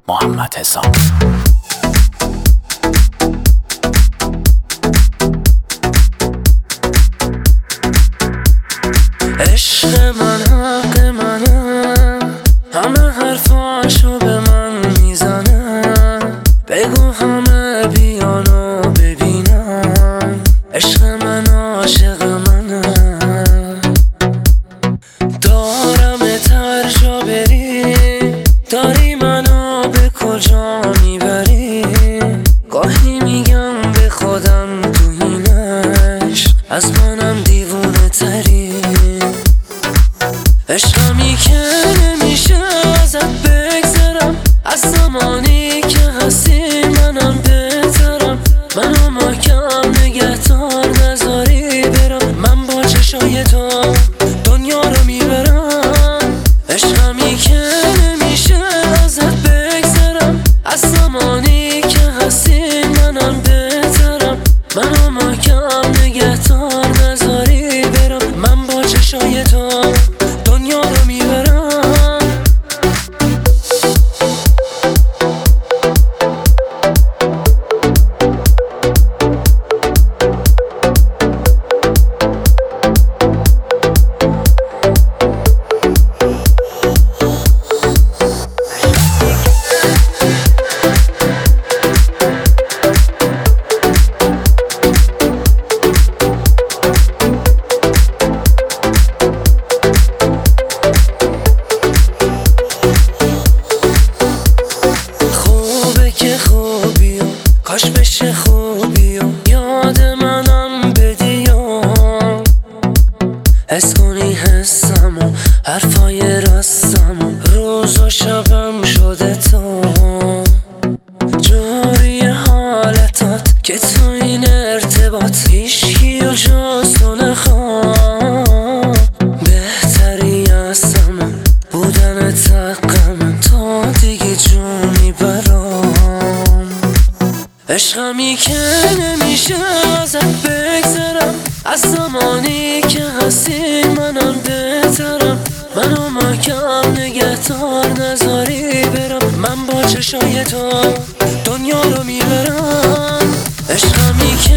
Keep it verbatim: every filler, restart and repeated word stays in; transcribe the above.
محمد حسام. عشق من حق منه، همه حرفاشو به من میزنه، بگو همه بیانو ببینم. عشق من عاشق منه، دارم هر جا بری، داری منو به کجا میبری. گاهی میگم به خودم تو اینش از منم دیوونه تری. عشقمی که نمیشه ازت بگذرم، از زمانی که هستی منم بهترم. منو محکم نگهدار نذاری برم، من با چشای تو دنیا رو میبرم. عشقمی که نمیشه ازت بگذرم، از زمانی که هستی منم بهترم. منو محکم نگهدار نذاری برم، من با چشای تو دنیا رو میبرم. کاش بشه خوبی و یاد منم بدی و حس کنی حسم و حرفای راستم و روز و شبم شده تو. جوری حالتات که تو این ارتباط هیچکی و جز تو نخواه. بهتری هستم بودن تقم تو دیگه جونی برام. عشقمی که نمیشه ازت بگذرم، از زمانی که هستی منم بهترم. منو محکم نگهدار نذاری برم، من با چشای تو دنیا رو میبرم. عشقمی که